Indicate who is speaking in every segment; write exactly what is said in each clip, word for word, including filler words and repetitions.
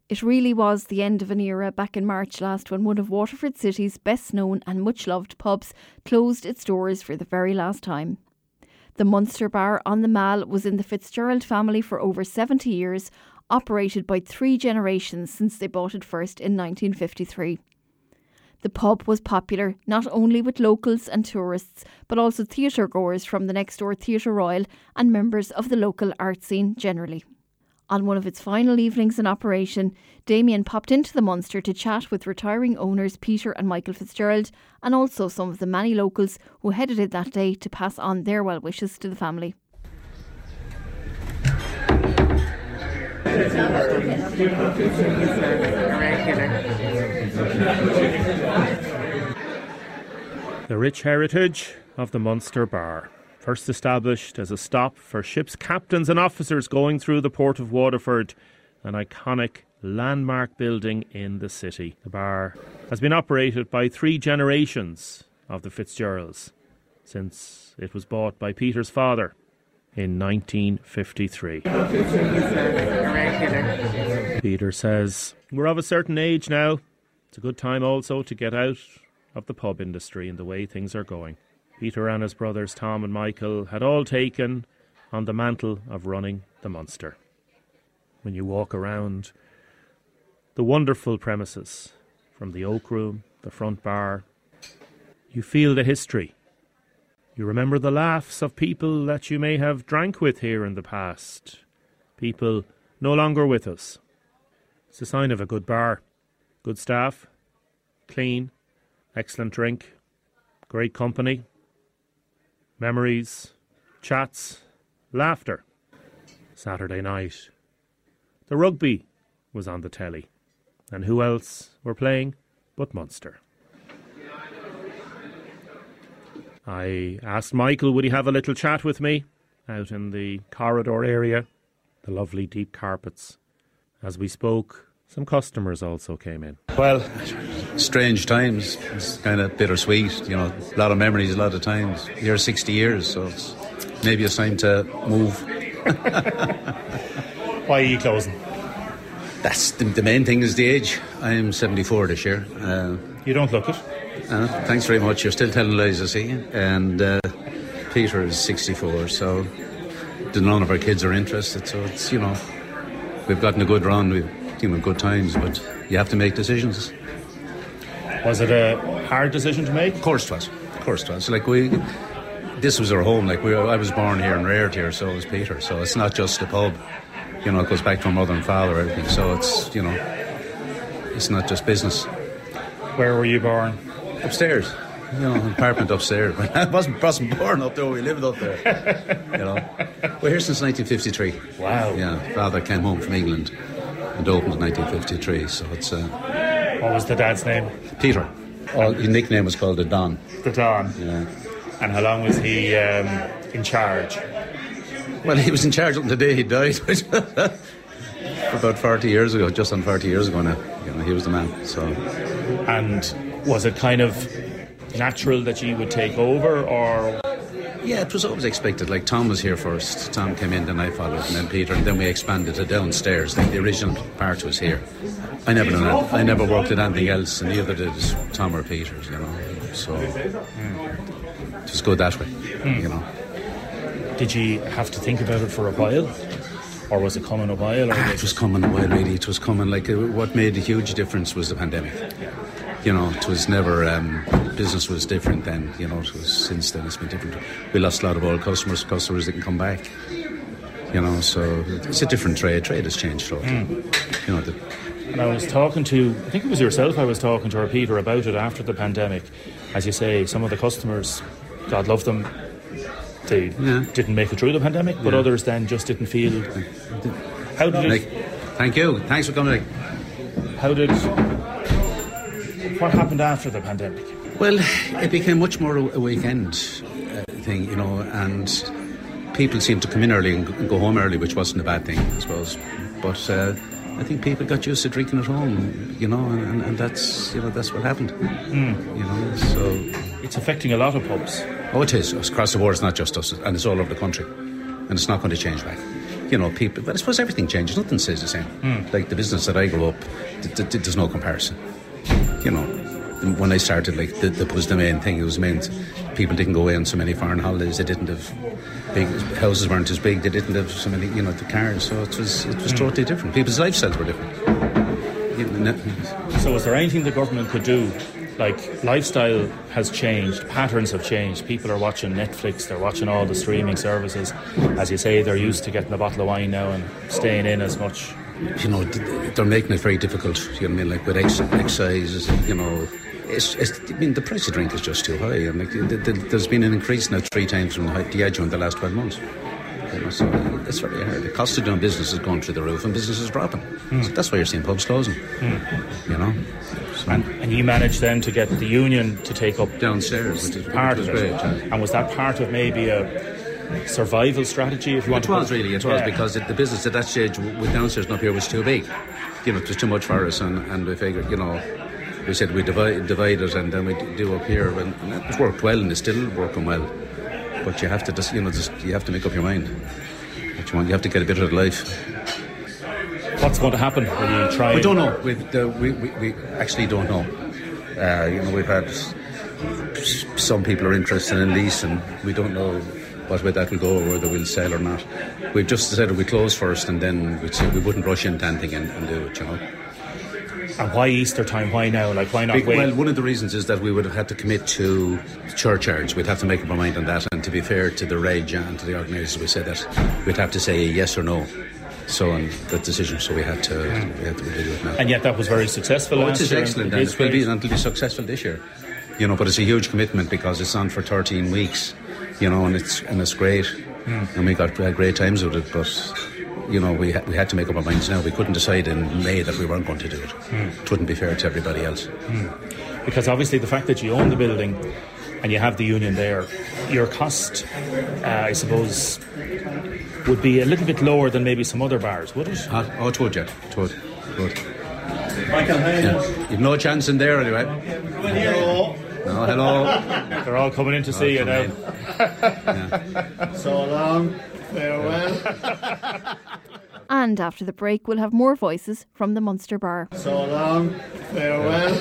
Speaker 1: It really was the end of an era back in March last when one of Waterford City's best known and much loved pubs closed its doors for the very last time. The Munster Bar on the Mall was in the Fitzgerald family for over seventy years, operated by three generations since they bought it first in nineteen fifty-three. The pub was popular not only with locals and tourists, but also theatre goers from the next door Theatre Royal and members of the local art scene generally. On one of its final evenings in operation, Damien popped into the Munster to chat with retiring owners Peter and Michael Fitzgerald and also some of the many locals who headed in that day to pass on their well wishes to the family.
Speaker 2: The rich heritage of the Munster Bar. First established as a stop for ships' captains and officers going through the port of Waterford, an iconic landmark building in the city. The bar has been operated by three generations of the Fitzgeralds since it was bought by Peter's father in nineteen fifty-three. Peter says, "We're of a certain age now. It's a good time also to get out of the pub industry and the way things are going." Peter and his brothers Tom and Michael had all taken on the mantle of running the Munster. When you walk around the wonderful premises, from the Oak Room, the front bar, you feel the history. You remember the laughs of people that you may have drank with here in the past. People no longer with us. It's a sign of a good bar. Good staff, clean, excellent drink, great company. Memories, chats, laughter. Saturday night, the rugby was on the telly. And who else were playing but Munster? I asked Michael would he have a little chat with me out in the corridor area, the lovely deep carpets. As we spoke, some customers also came in.
Speaker 3: Well, strange times. It's kind of bittersweet, you know, a lot of memories, a lot of times. Here sixty years, so it's, maybe it's time to move.
Speaker 2: Why are you closing?
Speaker 3: That's the, the main thing is the age. I'm seventy-four this year. Uh,
Speaker 2: you don't look it.
Speaker 3: Uh, thanks very much. You're still telling lies, I see. And uh, Peter is sixty-four, so none of our kids are interested. So it's, you know, we've gotten a good run. We've you know, good times, but you have to make decisions.
Speaker 2: Was it a hard decision to make?
Speaker 3: Of course it was. Of course it was. Like we, this was our home. Like we, I was born here and reared here, so was Peter. So it's not just a pub. You know, it goes back to our mother and father, everything. So it's, you know, it's not just business.
Speaker 2: Where were you born?
Speaker 3: Upstairs. You know, an apartment upstairs. I wasn't, wasn't born up there. We lived up there. You know, we're here since nineteen fifty-three.
Speaker 2: Wow.
Speaker 3: Yeah, father came home from England and opened in nineteen fifty-three, so it's... Uh,
Speaker 2: what was the dad's name?
Speaker 3: Peter. Oh, his nickname was called the Don.
Speaker 2: The Don.
Speaker 3: Yeah.
Speaker 2: And how long was he um, in charge?
Speaker 3: Well, he was in charge until the day he died. About forty years ago, just on forty years ago now. You know, he was the man, so...
Speaker 2: And was it kind of natural that you would take over, or...
Speaker 3: Yeah, it was always expected. Like, Tom was here first. Tom came in, then I followed, and then Peter, and then we expanded it downstairs. Like, the original part was here. I never done that. I never worked at anything else, and neither did Tom or Peter, you know. So, mm. it was good that way, mm. you know.
Speaker 2: Did you have to think about it for a while? Or was it coming a while? Or
Speaker 3: ah, it was coming a while, really. It was coming, like, uh, what made a huge difference was the pandemic. You know, it was never, um, business was different then, you know, it was, since then it's been different. We lost a lot of old customers, customers didn't come back, you know, so it's a different trade. Trade has changed totally. Mm. You know, the,
Speaker 2: and I was talking to, I think it was yourself I was talking to, or Peter, about it after the pandemic. As you say, some of the customers, God love them, they yeah. didn't make it through the pandemic, but yeah. others then just didn't feel... How did it...
Speaker 3: Like, thank you. Thanks for coming.
Speaker 2: How did... What happened after the pandemic?
Speaker 3: Well, it became much more a weekend uh, thing, you know, and people seemed to come in early and go home early, which wasn't a bad thing, I suppose. But uh, I think people got used to drinking at home, you know, and, and that's, you know, that's what happened. Mm. You know, so...
Speaker 2: It's affecting a lot of pubs.
Speaker 3: Oh, it is. It's across the board. It's not just us, and it's all over the country. And it's not going to change back. you know, people. But I suppose everything changes. Nothing stays the same. Mm. Like the business that I grew up, th- th- th- there's no comparison. You know, when I started, like th- that was the main thing. It was meant people didn't go away on so many foreign holidays. They didn't have big houses, weren't as big. They didn't have so many, you know, the cars. So it was it was mm. totally different. People's lifestyles were different. You know,
Speaker 2: so was there anything the government could do? Like, lifestyle has changed, patterns have changed. People are watching Netflix, they're watching all the streaming services. As you say, they're used to getting a bottle of wine now and staying in as much.
Speaker 3: You know, they're making it very difficult. You know what I mean? Like with ex- exercise, you know, it's, it's. I mean, the price of drink is just too high. And like, the, the, there's been an increase now three times from the Diageo in the last twelve months. You know, so it's very hard. The cost of doing business is going through the roof, and business is dropping. Mm. So that's why you're seeing pubs closing. Mm. You know. So.
Speaker 2: And, and you managed then to get the union to take up
Speaker 3: downstairs, which is
Speaker 2: part
Speaker 3: which
Speaker 2: of
Speaker 3: was
Speaker 2: it.
Speaker 3: Great, yeah.
Speaker 2: And was that part of maybe a survival strategy, if you want
Speaker 3: it
Speaker 2: to
Speaker 3: was really, it was
Speaker 2: yeah.
Speaker 3: because it, the business at that stage with downstairs and up here was too big. You know, it was too much for us, and, and we figured, you know, we said we divide, divide it, and then we do up here, and, and that worked well, and it's still working well. But you have to just, you know, just you have to make up your mind what you want. You have to get a bit of life.
Speaker 2: What's going to happen? Will you try?
Speaker 3: We don't know. We've, the, we, we we actually don't know. Uh, you know, we've had some people are interested in lease, and we don't know what way that will go, or whether we'll sell or not. We've just decided we close first, and then we'd say we wouldn't rush into anything and, and do it, you know.
Speaker 2: And why Easter time? Why now? Like, why not
Speaker 3: Big,
Speaker 2: wait?
Speaker 3: Well, one of the reasons is that we would have had to commit to churchyards. We'd have to make up our mind on that, and to be fair to the Reg and to the organisers, we said that we'd have to say yes or no. So on the decision, so we had to we had to do it now.
Speaker 2: And yet that was very successful.
Speaker 3: Oh,
Speaker 2: last
Speaker 3: it is
Speaker 2: year,
Speaker 3: excellent,
Speaker 2: and
Speaker 3: and it will be until it's successful this year. You know, but it's a huge commitment because it's on for thirteen weeks. You know, and it's and it's great, mm. and we got uh, great times with it. But you know, we ha- we had to make up our minds now. We couldn't decide in May that we weren't going to do it. Mm. It wouldn't be fair to everybody else.
Speaker 2: Mm. Because obviously the fact that you own the building and you have the union there, your cost, uh, I suppose, would be a little bit lower than maybe some other bars, would it?
Speaker 3: Uh, oh, it would, yeah. It would. It would.
Speaker 4: Michael, how are you?
Speaker 3: Yeah. You've no chance in there anyway.
Speaker 4: Hello.
Speaker 3: No, hello.
Speaker 2: They're all coming in to see you now.
Speaker 4: Yeah. So long. Farewell.
Speaker 1: And after the break, we'll have more voices from the Munster Bar.
Speaker 4: So long. Farewell.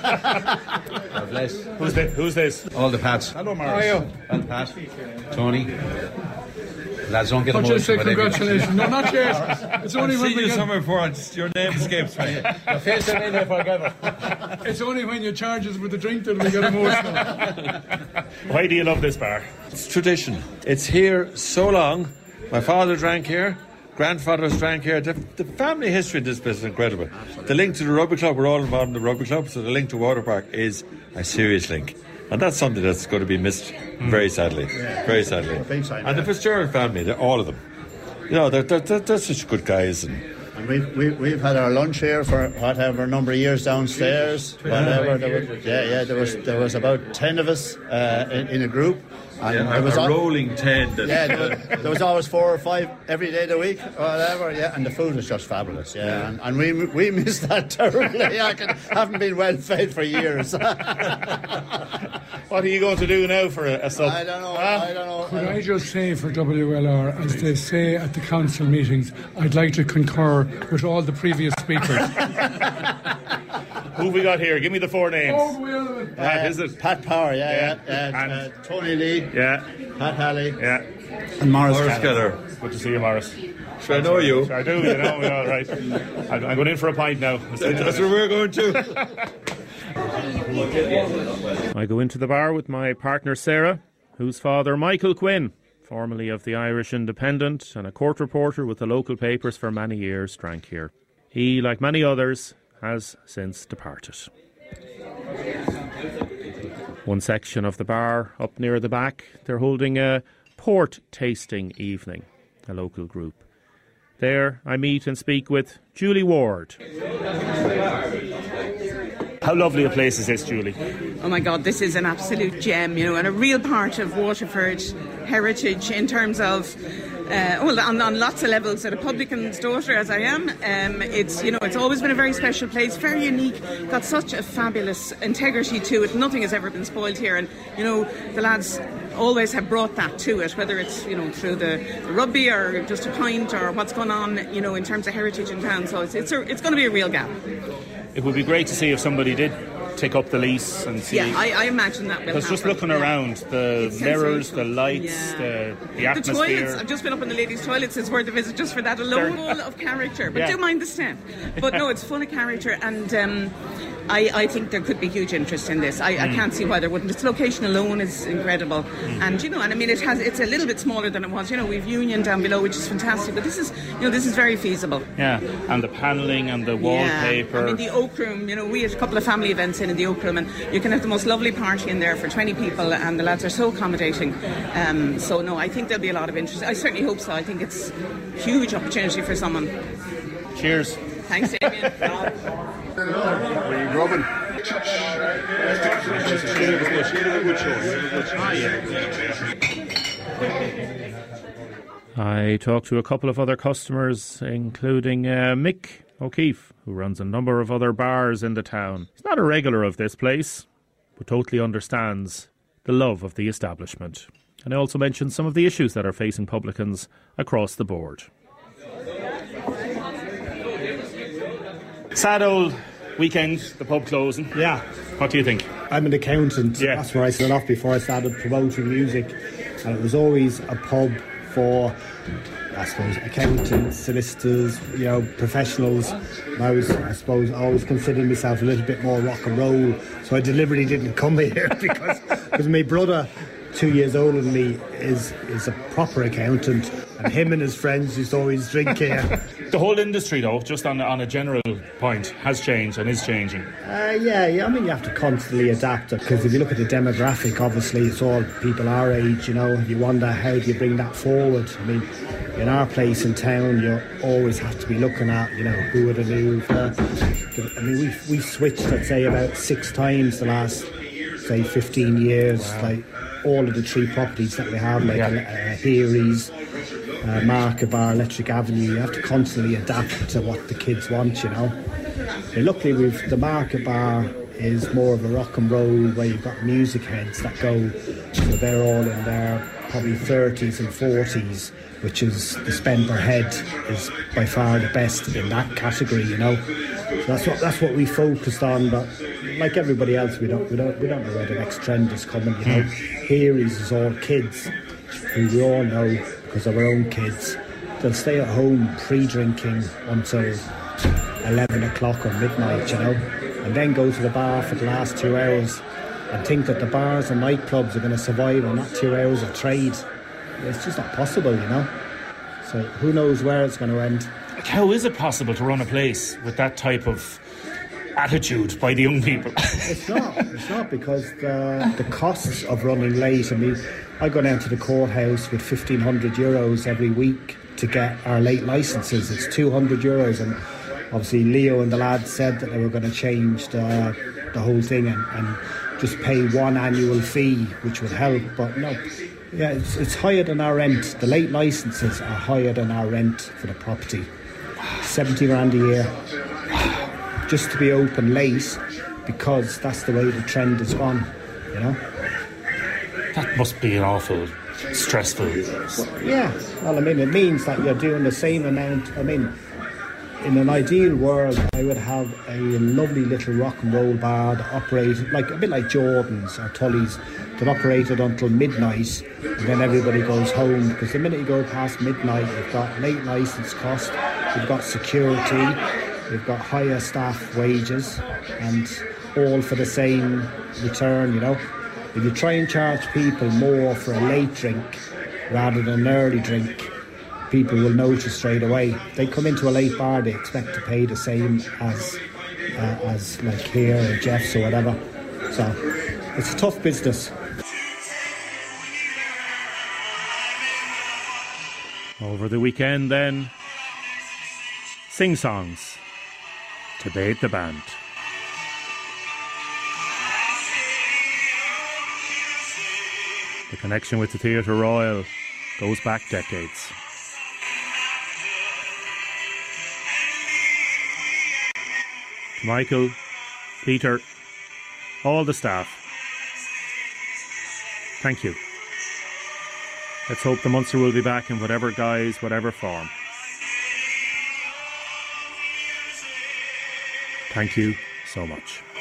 Speaker 3: God bless.
Speaker 2: Who's this? Who's this?
Speaker 3: All the Pats.
Speaker 4: Hello, Morris. How are you?
Speaker 3: Well, Pat. Tony. Lads, don't get
Speaker 5: I'll
Speaker 3: emotional.
Speaker 5: just say
Speaker 3: whatever.
Speaker 5: congratulations. No, not yet. It's only
Speaker 6: I've
Speaker 5: when
Speaker 6: seen
Speaker 5: we
Speaker 6: you
Speaker 5: get...
Speaker 6: somewhere before, and your name escapes me.
Speaker 3: Your face ain't in there forever.
Speaker 5: It's only when you charge us with the drink that we get emotional.
Speaker 2: Why do you love this bar?
Speaker 6: It's tradition. It's here so long. My father drank here. Grandfathers drank here. The, the family history in this place is incredible. The link to the rugby club, we're all involved in the rugby club, so the link to Water Park is a serious link. And that's something that's going to be missed very sadly. Yeah. Very sadly.
Speaker 4: Big time,
Speaker 6: and
Speaker 4: yeah.
Speaker 6: the Fitzgerald family, they're, all of them. You know, they're, they're, they're, they're such good guys. And,
Speaker 4: And we've, we, we've had our lunch here for whatever number of years downstairs. Whatever. There was, yeah, yeah. There was there was about ten of us uh, in, in a group. And
Speaker 6: yeah,
Speaker 4: it was
Speaker 6: a
Speaker 4: all,
Speaker 6: rolling ten. That
Speaker 4: yeah, there was, there was always four or five every day of the week, or whatever. Yeah, and the food was just fabulous. Yeah, yeah. And, and we we miss that terribly. I can, haven't been well fed for years.
Speaker 2: What are you going to do now for a, a sub?
Speaker 4: I don't know.
Speaker 2: Huh?
Speaker 4: I don't know.
Speaker 5: Could I just say for W L R, as they say at the council meetings, I'd like to concur with all the previous speakers.
Speaker 2: Who have we got here? Give me the four names.
Speaker 5: Oh, well,
Speaker 2: Pat,
Speaker 4: Uh,
Speaker 2: is it?
Speaker 4: Pat Power, yeah,
Speaker 2: Yeah.
Speaker 4: yeah. yeah.
Speaker 2: And-
Speaker 4: Uh, Tony Lee,
Speaker 2: Yeah,
Speaker 4: Pat Halley,
Speaker 2: yeah.
Speaker 4: and Morris,
Speaker 6: Morris
Speaker 4: Keller.
Speaker 6: Keller.
Speaker 2: Good to see you, Morris.
Speaker 6: Should I know you?
Speaker 2: I do, you know. Yeah, all right. I'm, I'm going in for a pint now.
Speaker 6: That's where we're going to.
Speaker 2: I go into the bar with my partner Sarah, whose father Michael Quinn, formerly of the Irish Independent and a court reporter with the local papers for many years, drank here. He, like many others, has since departed. One section of the bar, up near the back, they're holding a port tasting evening, a local group. There I meet and speak with Julie Ward. How lovely a place is this, Julie?
Speaker 7: Oh my God, this is an absolute gem, you know, and a real part of Waterford heritage in terms of, uh, well, on, on lots of levels. As a publican's daughter, as I am, um, it's, you know, it's always been a very special place, very unique, got such a fabulous integrity to it. Nothing has ever been spoiled here, and, you know, the lads always have brought that to it, whether it's, you know, through the, the rugby or just a pint or what's going on, you know, in terms of heritage in town. So it's it's, a, it's going to be a real gap.
Speaker 2: It would be great to see if somebody did take up the lease and see.
Speaker 7: Yeah, I, I imagine that will
Speaker 2: Because
Speaker 7: happen.
Speaker 2: just looking
Speaker 7: yeah.
Speaker 2: around, the
Speaker 7: It's
Speaker 2: mirrors, the
Speaker 7: sensational.
Speaker 2: lights,
Speaker 7: Yeah.
Speaker 2: the, the
Speaker 7: The
Speaker 2: atmosphere.
Speaker 7: toilets, I've just been up in the ladies' toilets, is worth a visit just for that alone. Full of character, but
Speaker 2: Yeah.
Speaker 7: do mind the step. But no, it's full of character, and um, I, I think there could be huge interest in this. I,
Speaker 2: Mm.
Speaker 7: I can't see why there wouldn't. Its location alone is incredible, and you know, and I mean, it has. It's a little bit smaller than it was. You know, we've Union down below, which is fantastic, but this is, you know, this is very feasible.
Speaker 2: Yeah, and the panelling and the wallpaper.
Speaker 7: Yeah. I mean, the Oak Room, you know, we had a couple of family events in, in the Oak Room, and you can have the most lovely party in there for twenty people, and the lads are so accommodating. Um, so, no, I think there'll be a lot of interest. I certainly hope so. I think it's a huge opportunity for someone.
Speaker 2: Cheers.
Speaker 7: Thanks, Damien.
Speaker 8: Were you grubbing?
Speaker 2: I talked to a couple of other customers, including uh, Mick O'Keefe, who runs a number of other bars in the town. He's not a regular of this place, but totally understands the love of the establishment. And I also mentioned some of the issues that are facing publicans across the board. Sad old weekend, the pub closing.
Speaker 9: Yeah.
Speaker 2: What do you think?
Speaker 9: I'm an accountant.
Speaker 2: Yeah.
Speaker 9: That's where I started off before I started promoting music. And it was always a pub for, I suppose, accountants, solicitors, you know, professionals. And I was, I suppose, always considered myself a little bit more rock and roll. So I deliberately didn't come here because, because my brother, two years older than me, is, is a proper accountant. And him and his friends used to always drink here.
Speaker 2: The whole industry, though, just on, on a general point, has changed and is changing.
Speaker 9: Uh, yeah, yeah, I mean, you have to constantly adapt it, because if you look at the demographic, obviously it's all people our age, you know. You wonder how do you bring that forward. I mean, in our place in town, you always have to be looking at, you know, who would have moved. Uh, I mean, we've, we've switched, I'd say, about six times the last, say, fifteen years. Wow. Like all of the three properties that we have, like yeah. uh, Heary's, Uh, Market Bar, Electric Avenue, you have to constantly adapt to what the kids want, you know. And luckily, we've the Market Bar is more of a rock and roll where you've got music heads that go, so they're all in their probably thirties and forties, which is the spend per head is by far the best in that category, you know. So that's what that's what we focused on, but like everybody else, we don't we don't we don't know where the next trend is coming, you know. Heary's is all kids, who we all know because of our own kids. They'll stay at home pre-drinking until eleven o'clock or midnight, you know, and then go to the bar for the last two hours and think that the bars and nightclubs are going to survive on that two hours of trade. It's just not possible, you know. So who knows where it's going to end.
Speaker 2: How is it possible to run a place with that type of attitude by the young people?
Speaker 9: It's not. It's not because the, the costs of running late. I mean, I go down to the courthouse with fifteen hundred euros every week to get our late licences. It's two hundred euros, and obviously Leo and the lads said that they were going to change the, the whole thing and, and just pay one annual fee, which would help. But no, yeah, it's, it's higher than our rent. The late licences are higher than our rent for the property. seventy grand a year. Just to be open late, because that's the way the trend has gone, you know.
Speaker 2: That must be an awful stressful.
Speaker 9: Well, yeah, well, I mean, it means that you're doing the same amount. I mean, in an ideal world, I would have a lovely little rock and roll bar that operated like a bit like Jordan's or Tully's, that operated until midnight, and then everybody goes home. Because the minute you go past midnight, you've got late licence cost, you've got security, you've got higher staff wages, and all for the same return, you know. If you try and charge people more for a late drink rather than an early drink, people will notice straight away. They come into a late bar, they expect to pay the same as uh, as like here or Jeff's or whatever. So it's a tough business.
Speaker 2: Over the weekend then, sing songs to bait the band. The connection with the Theatre Royal goes back decades. Michael, Peter, all the staff, thank you. Let's hope the Munster will be back in whatever guise, whatever form. Thank you so much.